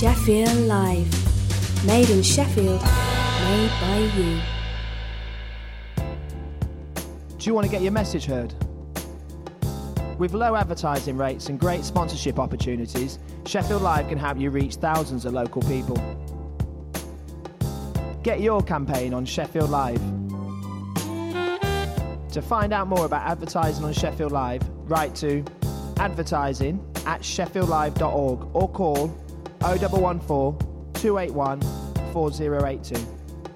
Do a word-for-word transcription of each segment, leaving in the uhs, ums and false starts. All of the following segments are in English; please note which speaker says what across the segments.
Speaker 1: Sheffield Live. Made in Sheffield, made by you.
Speaker 2: Do you want to get your message heard? With low advertising rates and great sponsorship opportunities, Sheffield Live can help you reach thousands of local people. Get your campaign on Sheffield Live. To find out more about advertising on Sheffield Live, write to advertising at sheffield live dot org or call oh one one four, two eight one, four oh eight two.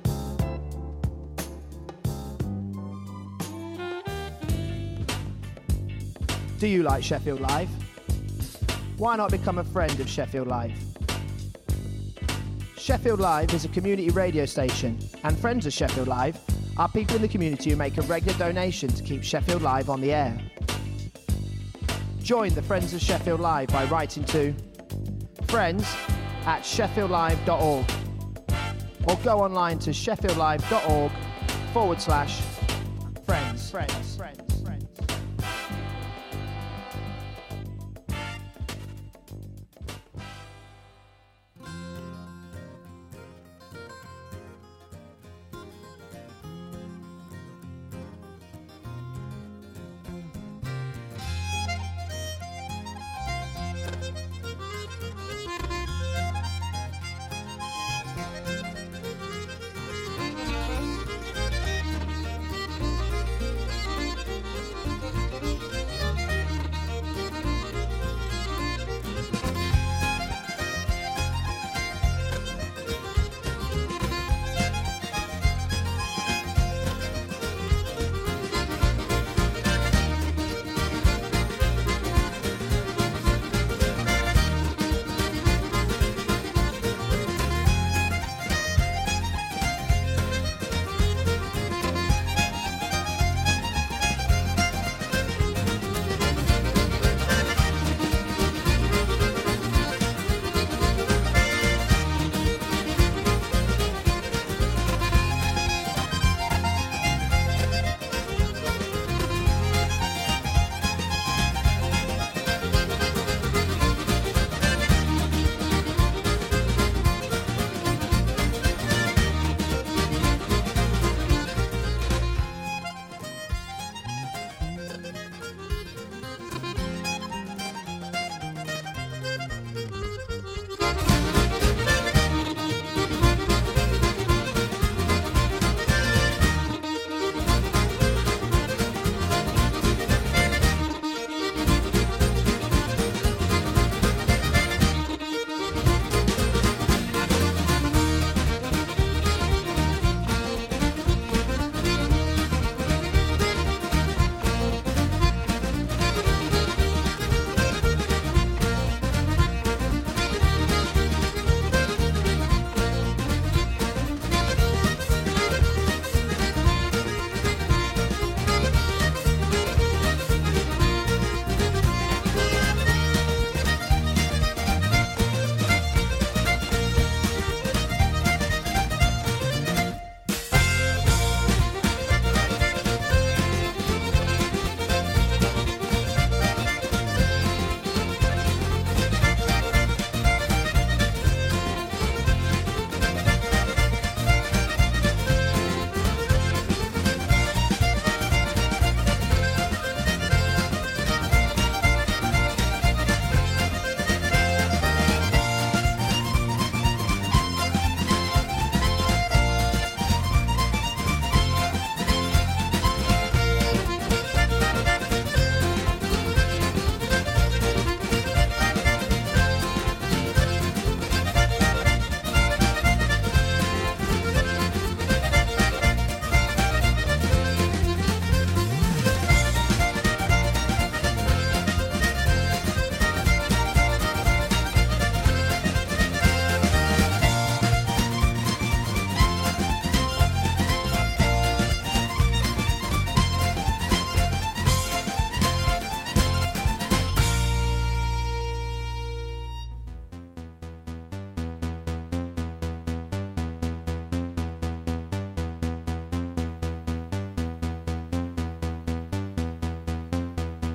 Speaker 2: Do you like Sheffield Live? Why not become a friend of Sheffield Live? Sheffield Live is a community radio station, and friends of Sheffield Live are people in the community who make a regular donation to keep Sheffield Live on the air. Join the Friends of Sheffield Live by writing to friends at sheffield live dot org or go online to sheffield live dot org forward slash friends. friends. friends.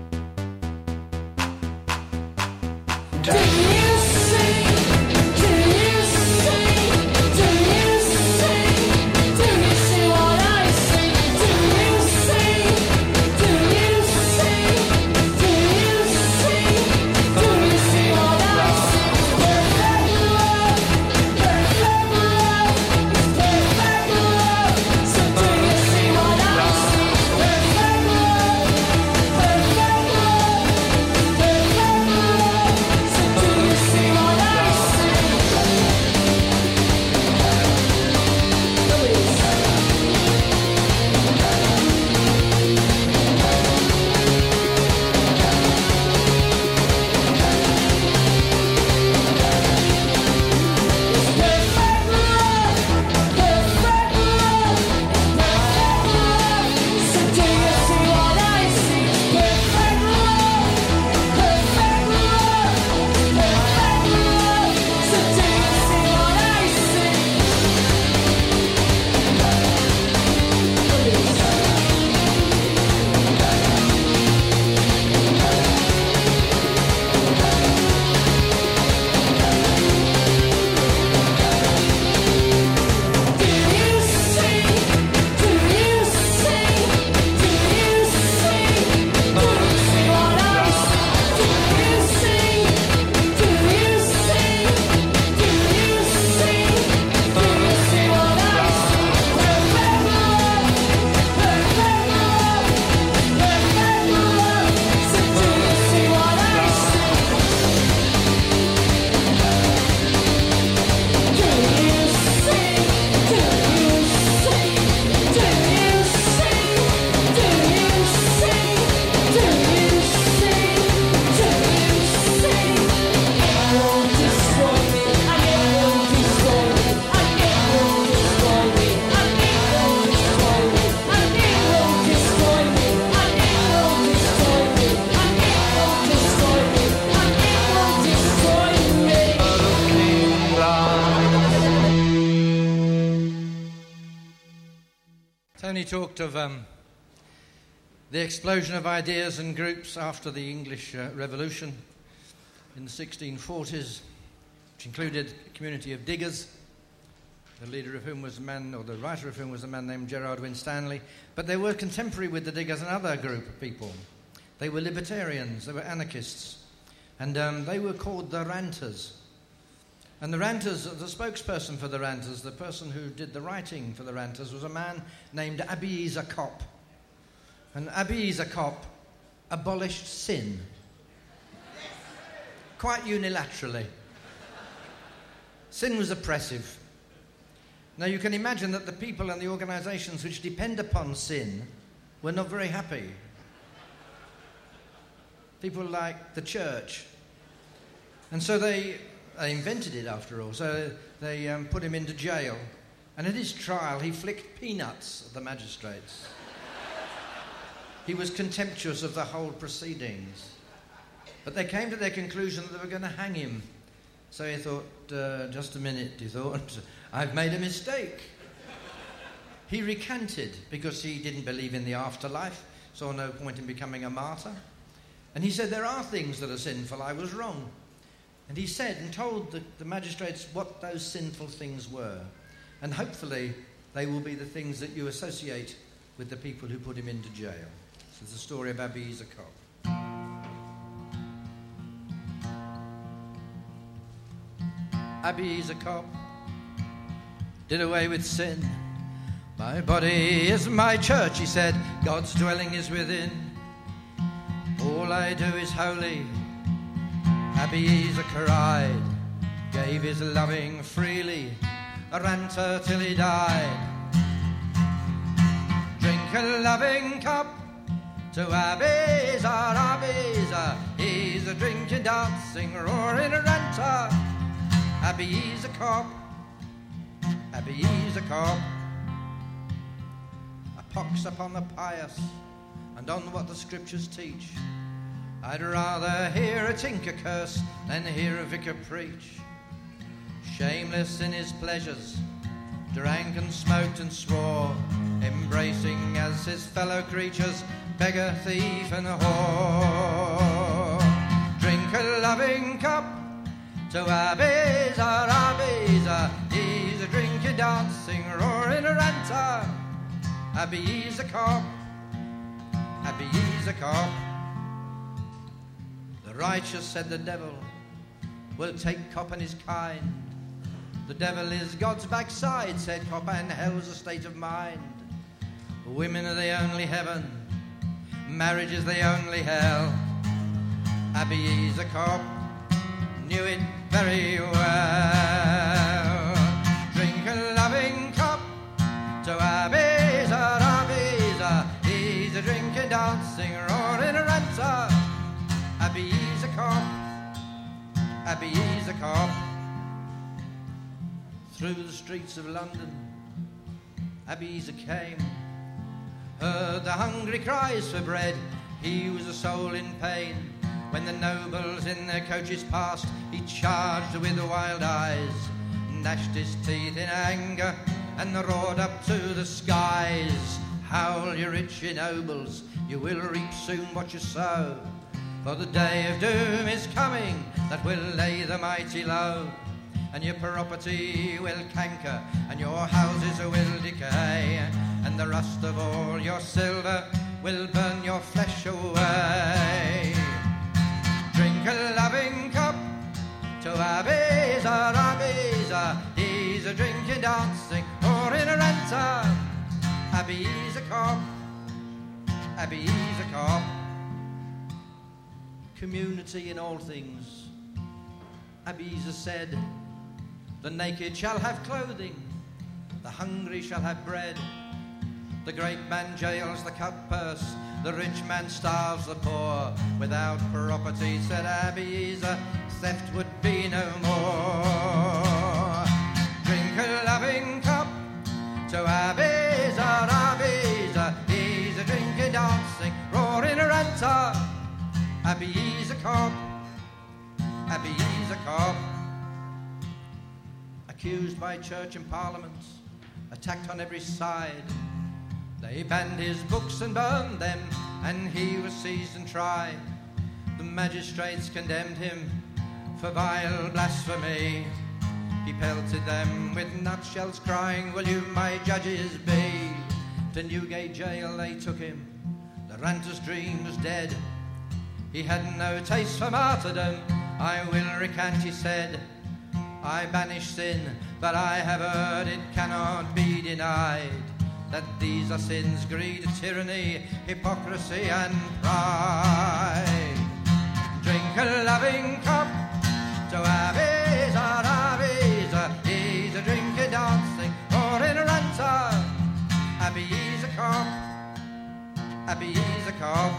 Speaker 3: Do you sing? Do Tony talked of um, the explosion of ideas and groups after the English uh, Revolution in the sixteen forties, which included a community of diggers, the leader of whom was a man, or the writer of whom was a man named Gerard Winstanley. But they were contemporary with the diggers another group of people. They were libertarians, they were anarchists, and um, they were called the Ranters. And the Ranters, the spokesperson for the Ranters, the person who did the writing for the Ranters, was a man named Abiezer Kopp. And Abiezer Kopp abolished sin. Quite unilaterally. Sin was oppressive. Now you can imagine that the people and the organisations which depend upon sin were not very happy. People like the church. And so they... They invented it, after all, so they um, put him into jail. And at his trial, he flicked peanuts at the magistrates. He was contemptuous of the whole proceedings. But they came to their conclusion that they were going to hang him. So he thought, uh, just a minute, he thought, I've made a mistake. He recanted because he didn't believe in the afterlife, saw no point in becoming a martyr. And he said, there are things that are sinful, I was wrong. And he said and told the, the magistrates what those sinful things were. And hopefully they will be the things that you associate with the people who put him into jail. This is the story of Abiezer Kopp. Abiezer Kopp did away with sin. My body is my church, he said. God's dwelling is within. All I do is holy. Abiezer cried, gave his loving freely, a ranter till he died. Drink a loving cup to Abiezer, Abiezer. He's a drinking, dancing, roaring ranter. Abiezer Kopp, Abiezer Kopp. A pox upon the pious and on what the scriptures teach. I'd rather hear a tinker curse than hear a vicar preach. Shameless in his pleasures, drank and smoked and swore, embracing as his fellow creatures beggar, thief and whore. Drink a loving cup to Abiezer, Abiezer. He's a drinking, dancing, roaring ranter. Abiezer Kopp, Abiezer Kopp. The righteous, said the devil, will take Kopp and his kind. The devil is God's backside, said Kopp, and hell's a state of mind. Women are the only heaven, marriage is the only hell. Abiezer Kopp knew it very well. Drink a loving cup to Abiezer, Abiezer. He's a drinking, dancing, roaring ranter. Abiezer Kopp, Abiezer Kopp. Through the streets of London, Abiezer came, heard the hungry cries for bread. He was a soul in pain. When the nobles in their coaches passed, he charged with wild eyes, gnashed his teeth in anger, and roared up to the skies. Howl, you rich nobles, you will reap soon what you sow. For the day of doom is coming that will lay the mighty low, and your property will canker, and your houses will decay, and the rust of all your silver will burn your flesh away. Drink a loving cup to Abiezer, Abiezer. He's a drinking, dancing, roaring ranter. Abiezer Kopp, Abiezer Kopp. Community in all things. Abiezer said, the naked shall have clothing, the hungry shall have bread. The great man jails the cut-purse, the rich man starves the poor. Without property, said Abiezer, theft would be no more. Drink a loving cup to Abiezer, Abiezer. He's a drinking, dancing, roaring ranter. Abiezer Kopp, Abiezer Kopp. Accused by church and parliament, attacked on every side, they They banned his books and burned them, and he was seized and tried. The magistrates condemned him for vile blasphemy. He pelted them with nutshells, crying, "Will you my judges be?" To Newgate jail they took him. The ranter's dream was dead. He had no taste for martyrdom. "I will recant," he said. "I banish sin, but I have heard it cannot be denied that these are sins, greed, tyranny, hypocrisy and pride. Drink a loving cup to Abiza, Abiza, he's a drinking, dancing, or in a ranter. Abby, he's a cop, Abby, he's a cop,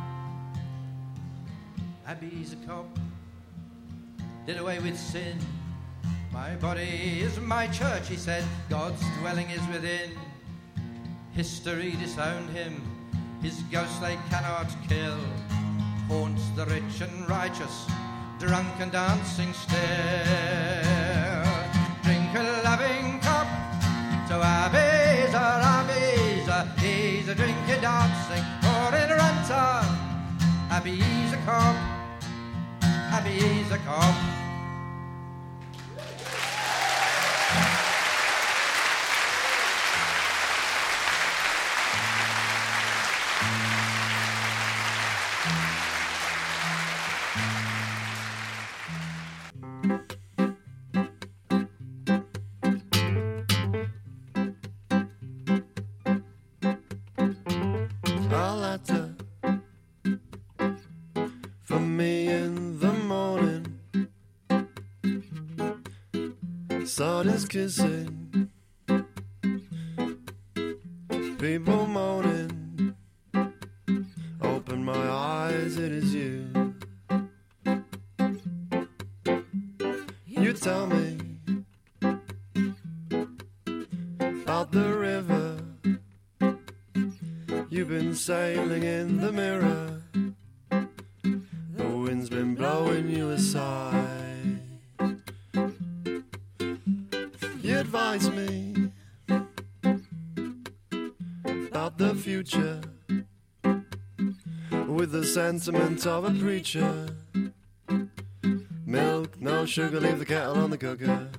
Speaker 3: Abby, he's a cop. Did away with sin. My body is my church, he said. God's dwelling is within. History disowned him. His ghost they cannot kill. Haunts the rich and righteous, drunk and dancing still. Drink a loving cup to Abiza, Abiza. He's a drinking, dancing, or in a ranter. Abby, he's a cop. Abby, he's a cop.
Speaker 4: Sun is kissing, people moaning. Open my eyes, it is you. You tell me about the river. You've been sailing in the mirror. The wind's been blowing you aside. You advise me about the future with the sentiment of a preacher. Milk, no sugar, leave the kettle on the cooker.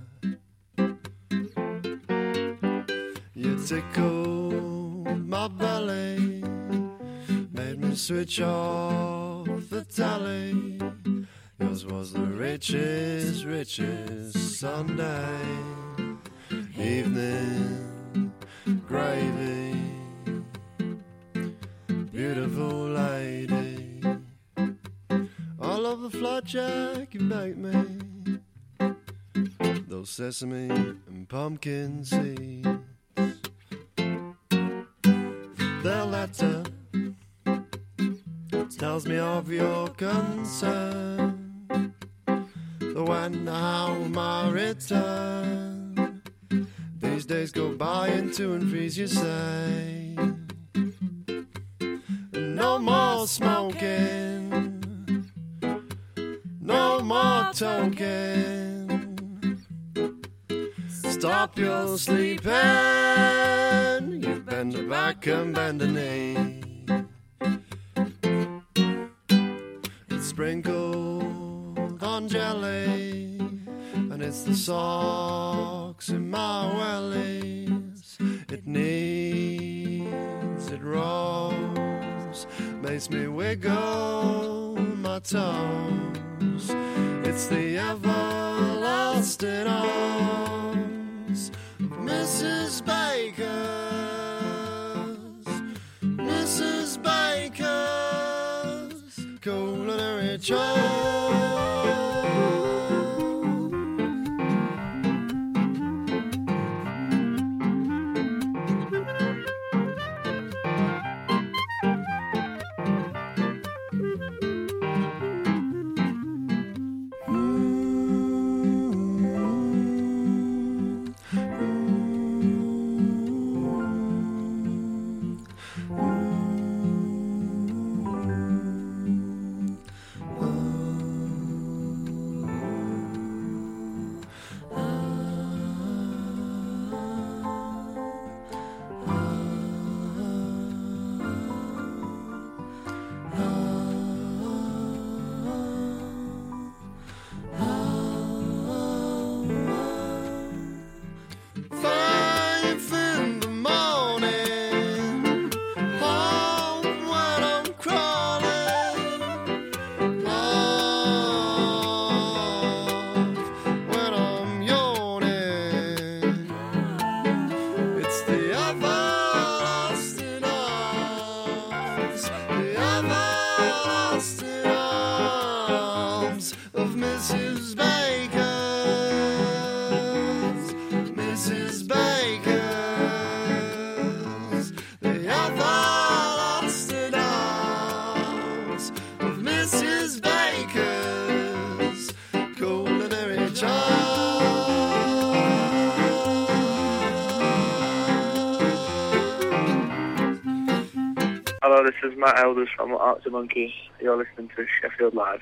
Speaker 4: You tickled my belly, made me switch off the tally. Yours was the richest, richest Sunday evening gravy, beautiful lady. I love the flapjack you make me, those sesame and pumpkin seeds. The letter tells me of your concern, the when, the how, my return. These days go by and two and threes, you say. No more smoking, no more toking. Stop your sleeping, you bend a back and bend a knee. It's sprinkled on jelly, and it's the socks in my wellies. It kneads, it rolls, makes me wiggle my toes. It's the everlasting arms of Missus Baker's, Missus Baker's culinary choice. Oh
Speaker 5: Hello, this is Matt Elders from Arctic Monkeys. You're listening to Sheffield Live.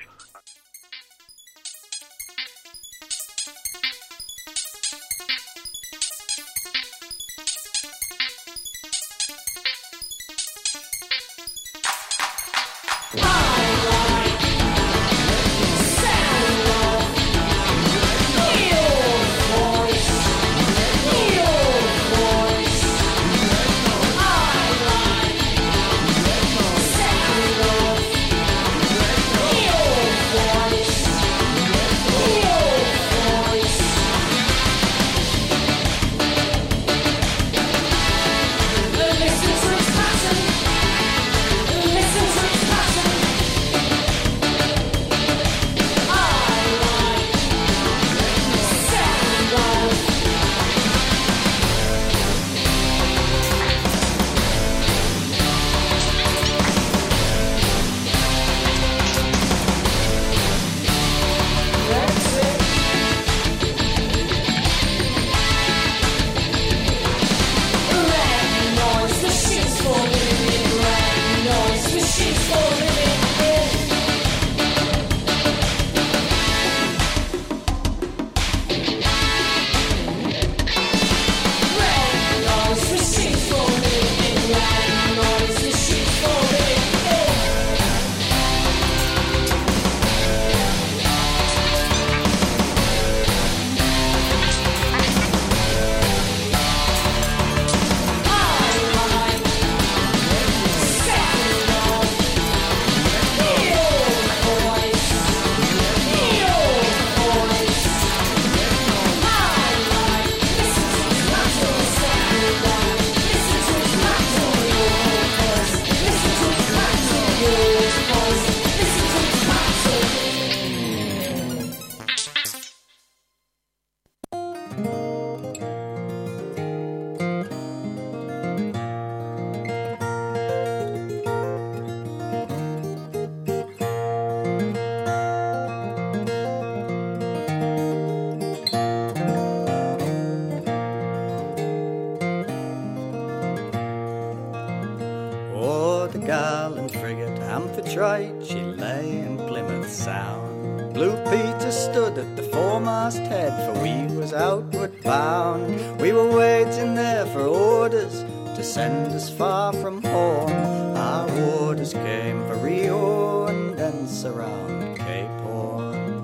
Speaker 6: Gallant frigate Amphitrite, she lay in Plymouth Sound. Blue Peter stood at the foremast head, for we was outward bound. We were waiting there for orders to send us far from home. Our orders came for Rio and thence around Cape Horn.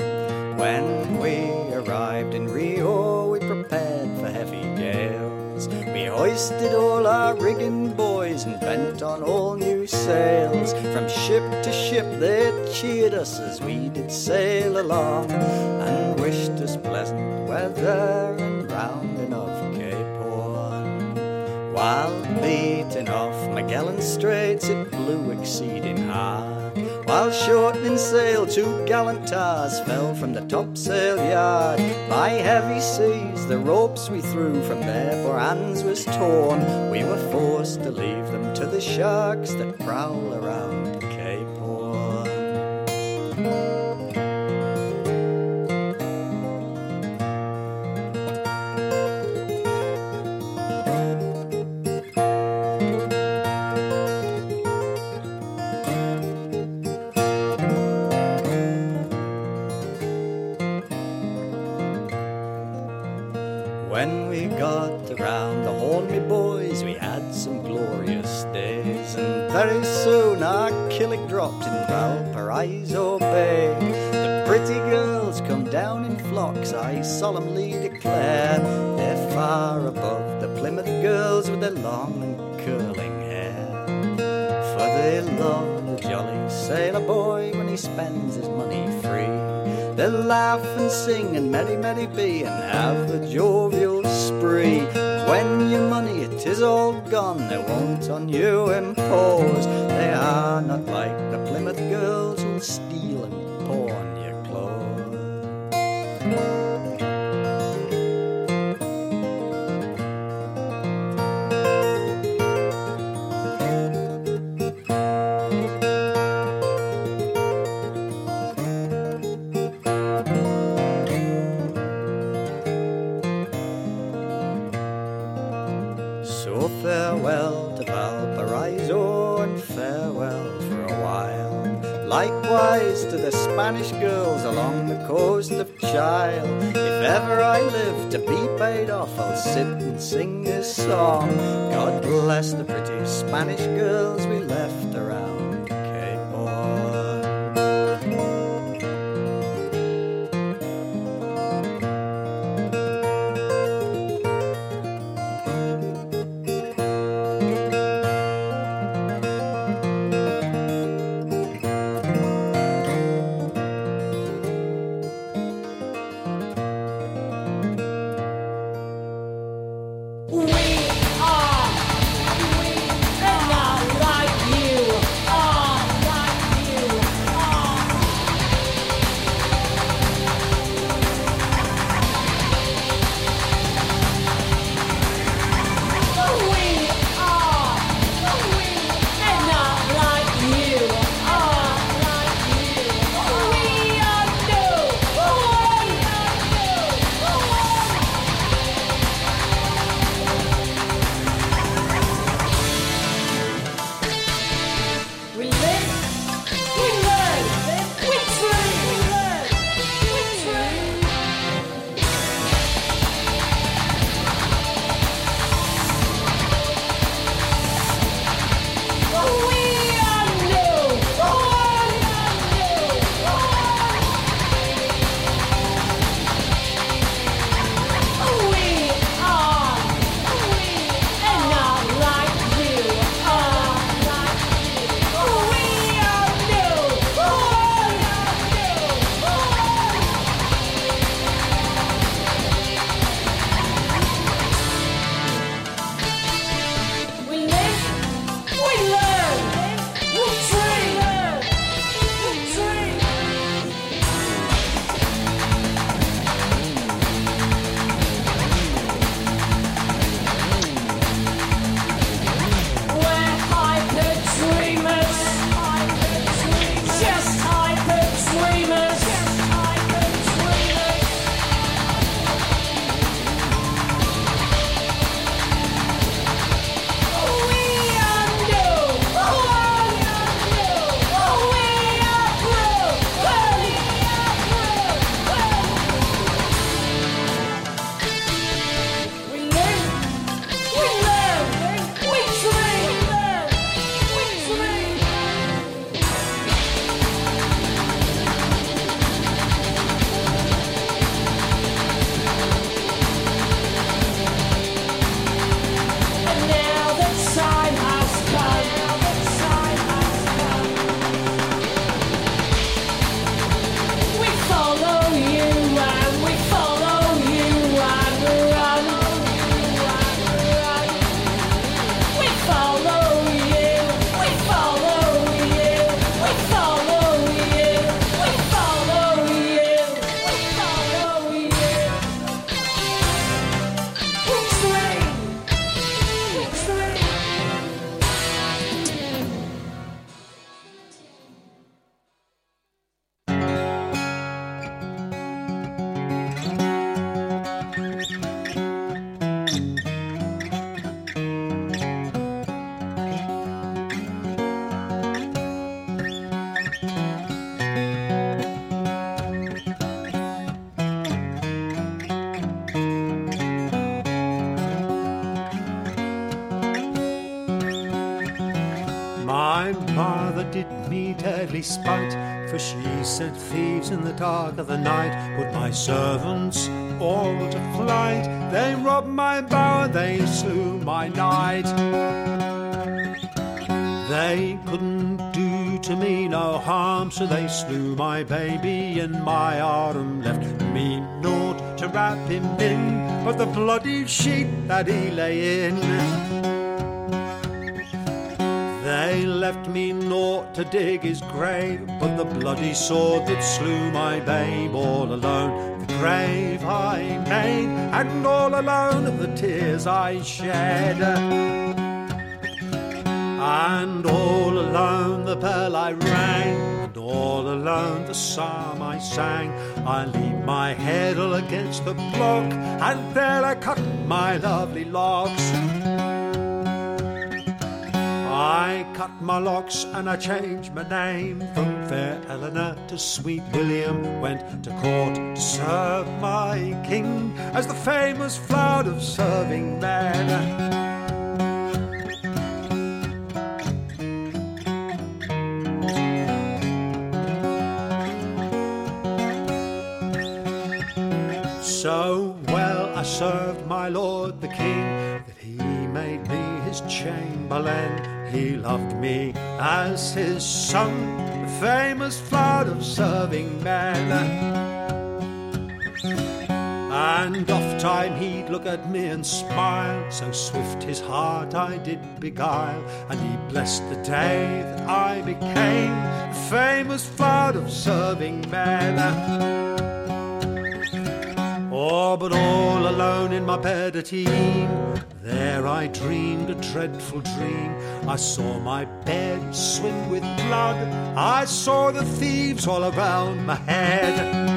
Speaker 6: When we arrived in Rio, we prepared for heavy gales. We hoisted all our rigging boys and bent on all new sails. From ship to ship they cheered us as we did sail along, and wished us pleasant weather and rounding of Cape Horn. While beating off Magellan Straits it blew exceeding hard, while shortening sail two gallant tars fell from the topsail yard. By heavy seas the ropes we threw from their poor hands was torn. We were forced to leave them to the sharks that prowl around Cape Horn. When we got around the Horn, me boys, we had some glorious days, and very soon our killick dropped in Valparaiso Bay. The pretty girls come down in flocks, I solemnly declare. They're far above the Plymouth girls with their long and curling hair, for they love the jolly sailor boy when he spends his money free. They'll laugh and sing and merry, merry be, and have a jovial spree. When your money it is all gone, they won't on you impose. They are not like the Plymouth girls who'll steal and pawn your clothes. So farewell to Valparaiso and farewell likewise to the Spanish girls along the coast of Chile. If ever I live to be paid off, I'll sit and sing this song. God bless the pretty Spanish girls we left around Cape Horn.
Speaker 7: did me deadly spite, for she set thieves in the dark of the night, put my servants all to flight. They robbed my bower, they slew my knight. They couldn't do to me no harm, so they slew my baby in my arm, left me naught to wrap him in but the bloody sheet that he lay in. They left me naught to dig his grave but the bloody sword that slew my babe. All alone the grave I made, and all alone the tears I shed, and all alone the bell I rang, and all alone the psalm I sang. I leaned my head all against the block, and there I cut my lovely locks. I I cut my locks and I changed my name from Fair Eleanor to Sweet William. Went to court to serve my king as the famous flood of serving men. So well I served my lord the king that he made me his chamberlain. He loved me as his son, the famous flood of serving men. And oft time he'd look at me and smile, so swift his heart I did beguile. And he blessed the day that I became the famous flood of serving men. Oh, but all alone in my bed at e'en, there I dreamed a dreadful dream. I saw my bed swim with blood, I saw the thieves all around my head.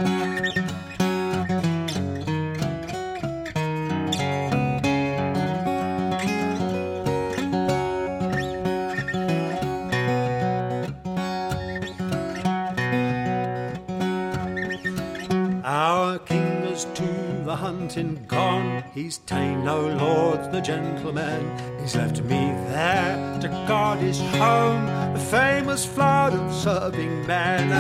Speaker 7: Our king is to the hunting gone, he's ta'en no lords, no gentlemen. He's left me there to guard his home, the famous flood of serving men.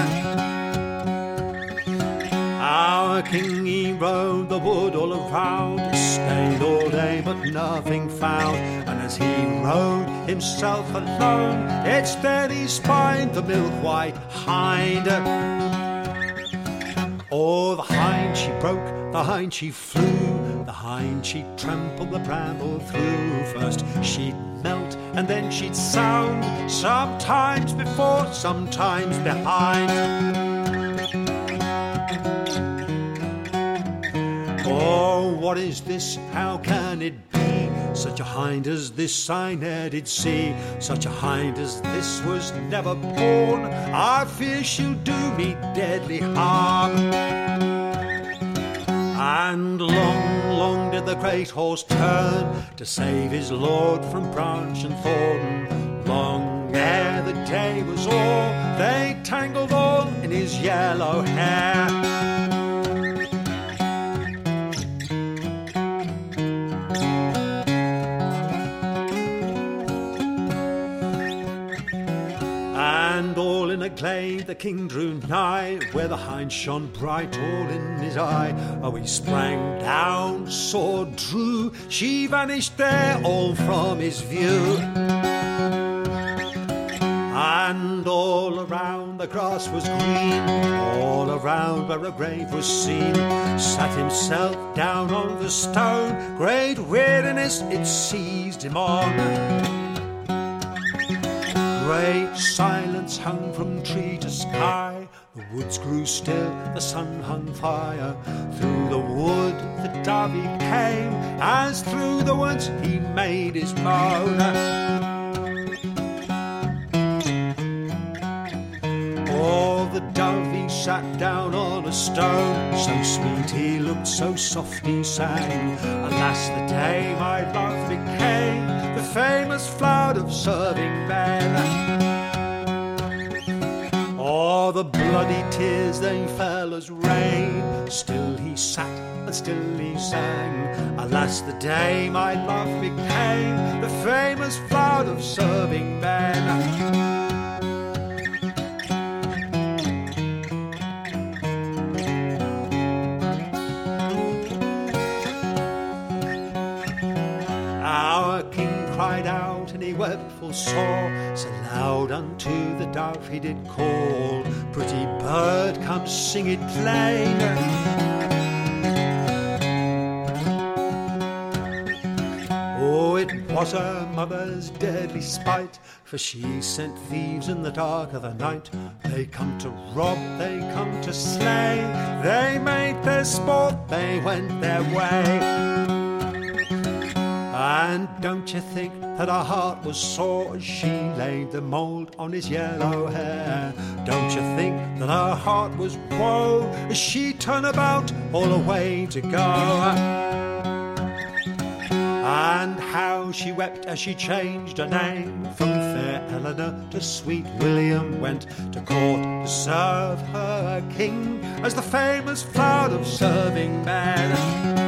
Speaker 7: Our king, he rode the wood all around, he stayed all day but nothing found. And as he rode himself alone, it's then he spied the milk-white hind. Oh, the hind she broke, the hind she flew, the hind she trampled the bramble through. First she'd melt and then she'd sound, sometimes before, sometimes behind. Oh, what is this? How can it be? Such a hind as this I ne'er did see. Such a hind as this was never born. I fear she'll do me deadly harm. And long, long did the great horse turn to save his lord from branch and thorn. Long ere the day was o'er, they tangled all in his yellow hair. And all in a glade the king drew nigh, where the hind shone bright all in his eye. Oh, he sprang down, sword drew, she vanished there all from his view. And all around the grass was green, all around where a grave was seen, sat himself down on the stone, great weariness it seized him on. Great silence hung from tree to sky, the woods grew still, the sun hung fire. Through the wood the dove he came, as through the woods he made his moan. Oh, the dove he sat down on a stone, so sweet he looked, so soft he sang. Alas, the day my love became the famous flood of serving men. Oh, the bloody tears they fell as rain, still he sat and still he sang. Alas, the day my love became the famous flood of serving men. Our king cried out and he wept full sore, so loud unto the dove he did call, pretty bird, come sing it plain. Oh, it was her mother's deadly spite, for she sent thieves in the dark of the night. They come to rob, they come to slay, they made their sport, they went their way. And don't you think that her heart was sore as she laid the mould on his yellow hair? Don't you think that her heart was woe as she turned about all the way to go? and how she wept as she changed her name. From fair Eleanor to sweet William went to court to serve her king as the famous flood of serving men.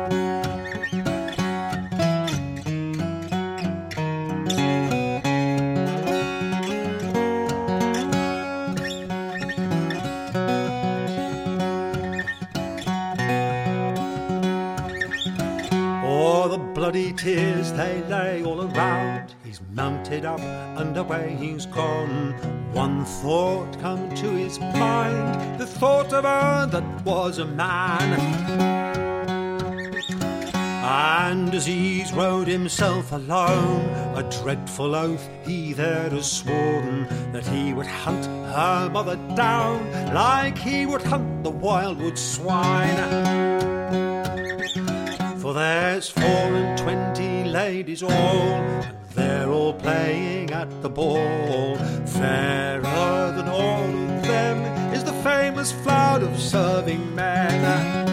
Speaker 7: Bloody tears they lay all around. He's mounted up and away he's gone. One thought come to his mind, the thought of her that was a man. And as he's rode himself alone, a dreadful oath he there has sworn, that he would hunt her mother down like he would hunt the wildwood swine. For there's four and twenty ladies all, and they're all playing at the ball. Fairer than all of them is the famous flood of serving men.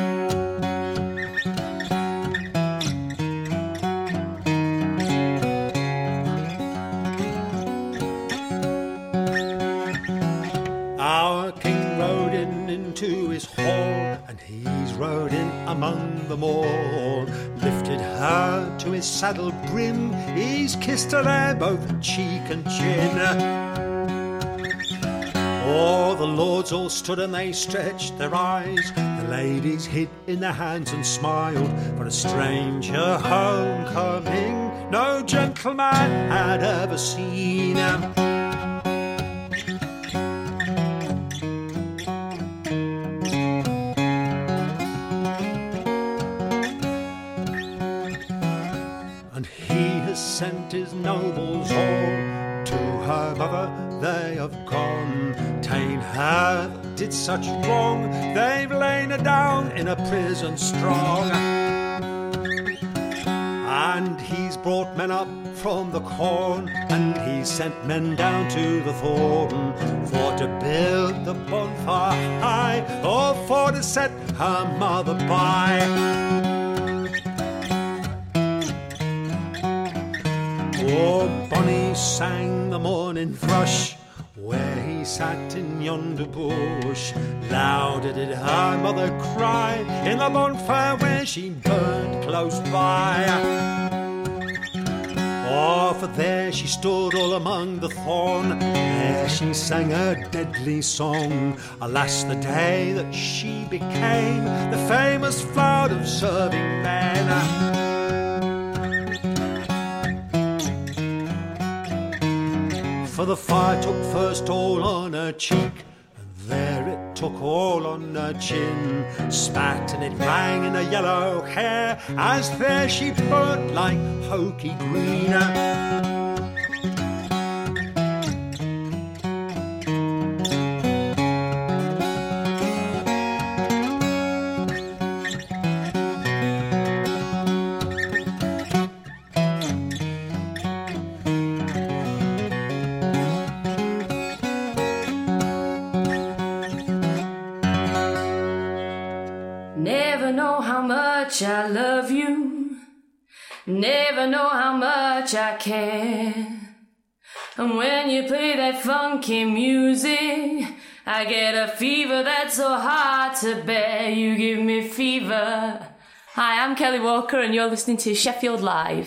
Speaker 7: Our king rode in into his hall, and he's rode in among them all. Lifted her to his saddle brim, he's kissed her there both cheek and chin. Oh, the lords all stood and they stretched their eyes, the ladies hid in their hands and smiled. For a stranger homecoming no gentleman had ever seen. Sent his nobles all to her mother they have gone. Ta'en her that did such wrong, they've lain her down in a prison strong. And he's brought men up from the corn, and he's sent men down to the thorn, for to build the bonfire high, or for to set her mother by. Oh, bonny sang the morning thrush, where he sat in yonder bush. Louder did her mother cry in the bonfire where she burned close by. Oh, for there she stood all among the thorn, there she sang a deadly song. Alas, the day that she became the famous flood of serving men. For the fire took first all on her cheek, and there it took all on her chin. Spat and it rang in her yellow hair, as there she burnt like hokey green.
Speaker 8: I love you, never know how much I care. And when you play that funky music, I get a fever that's so hard to bear. You give me fever. Hi, I'm Kelly Walker and you're listening to Sheffield Live.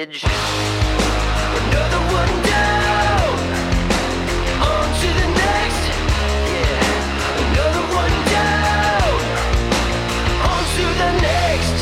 Speaker 9: edge. Another one down, on to the next. Yeah, another one down, on to the next.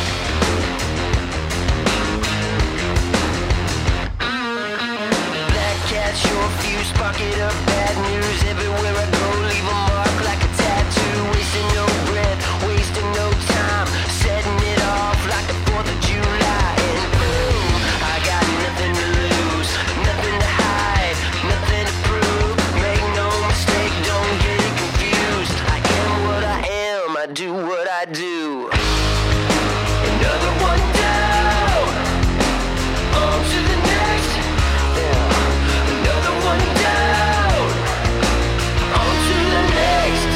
Speaker 9: Black cat, short fuse, pocket of bad news. Everywhere I go, leave a mark like a tattoo. Wasting no breath, wasting no time, setting it off like the fourth of July. And boom, I got nothing to lose, nothing to hide, nothing to prove. Make no mistake, don't get it confused. I am what I am, I do what I do. Another one down, on to the next. Yeah. Another one down, on to the next.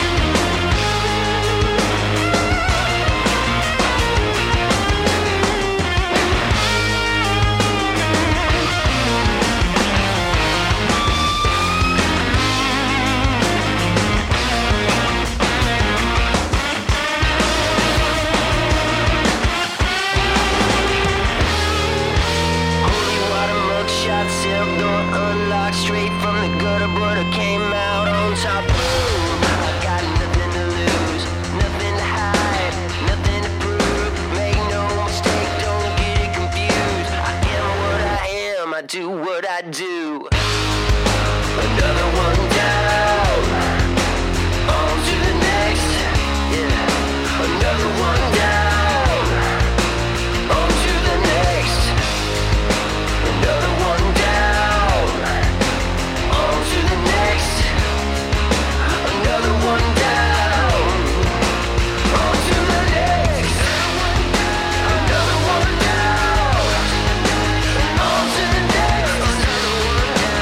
Speaker 9: Holy water mugshot, silk door unlocked, straight from the gutter, but I came out on top. Boom, I got nothing to lose, nothing to hide, nothing to prove. Make no mistake, don't get it confused. I am what I am, I do what I do. Another one down, on to the next. Yeah, another one down, on to the next. Another one down, on to the next. Another one down, on to the next. Another one down, on to the next. Another one down.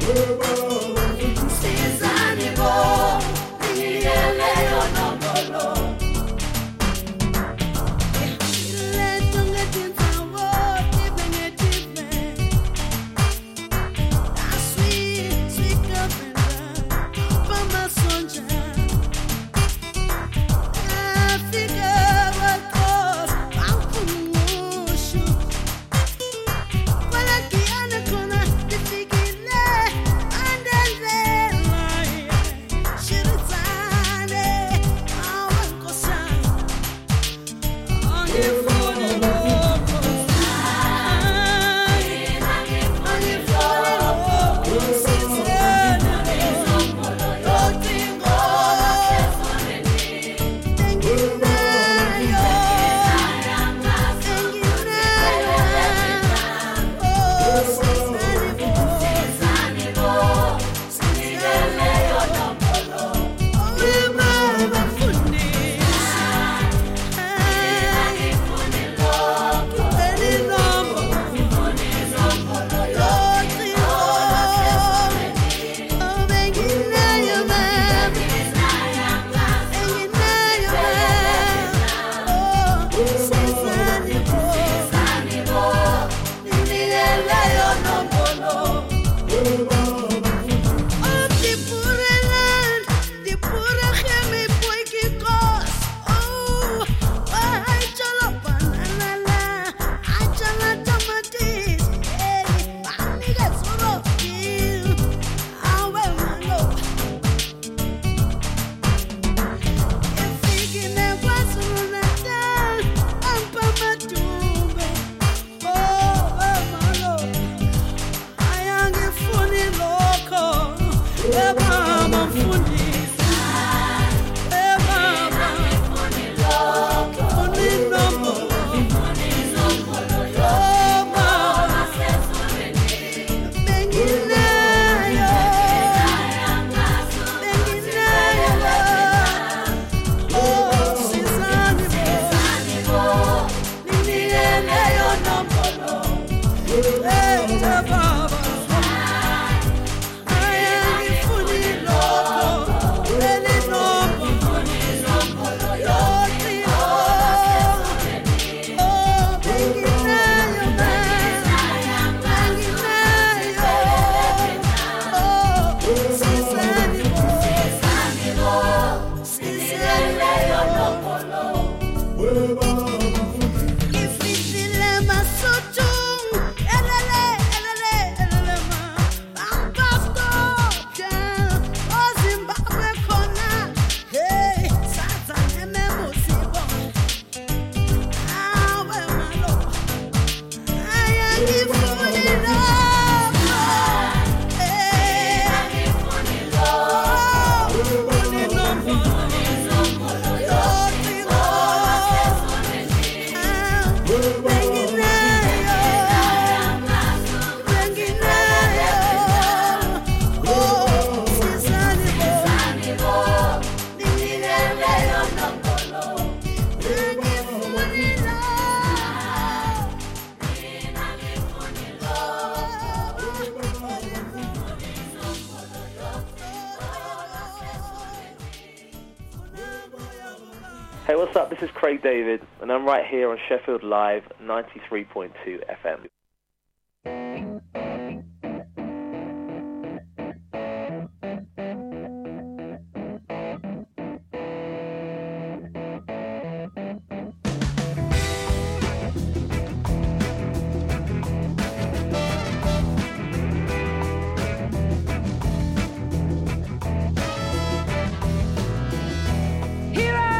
Speaker 10: Hey, what's up? This is Craig David, and I'm right here on Sheffield Live ninety-three point two F M.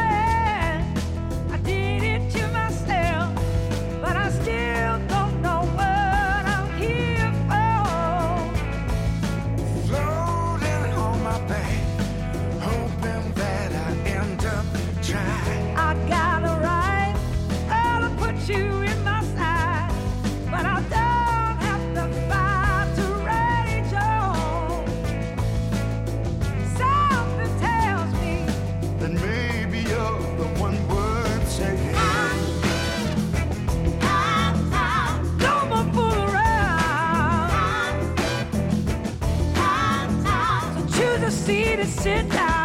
Speaker 11: But I still don't know seat and sit down.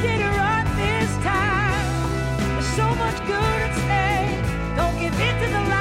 Speaker 11: So much good at stake. Don't give in to the